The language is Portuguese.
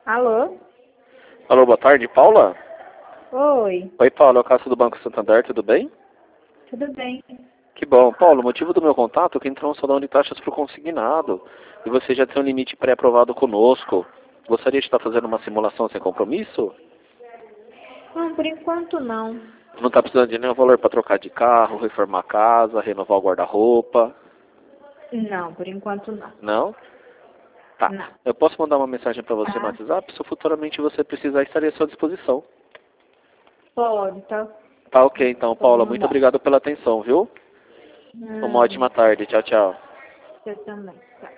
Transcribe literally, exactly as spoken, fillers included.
Alô? Alô, boa tarde, Paula? Oi, Oi, Paula, é o Cássio do Banco Santander, tudo bem? tudo bem? Que bom. Paulo, o motivo do meu contato é que entrou um salão de taxas para o consignado e você já tem um limite pré-aprovado conosco. Gostaria de estar fazendo uma simulação sem compromisso? Não, por enquanto não. Não está precisando de nenhum valor para trocar de carro, reformar a casa, renovar o guarda-roupa? Não, por enquanto não. Não? Tá. Não. Eu posso mandar uma mensagem para você no Tá? WhatsApp? Se futuramente você precisar, estarei à sua disposição. Pode, tá? Tá ok, então, Pode Paula. Muito mandar. obrigado pela atenção, viu? Uma Hum, ótima tarde. Tchau, tchau. você também. Tá.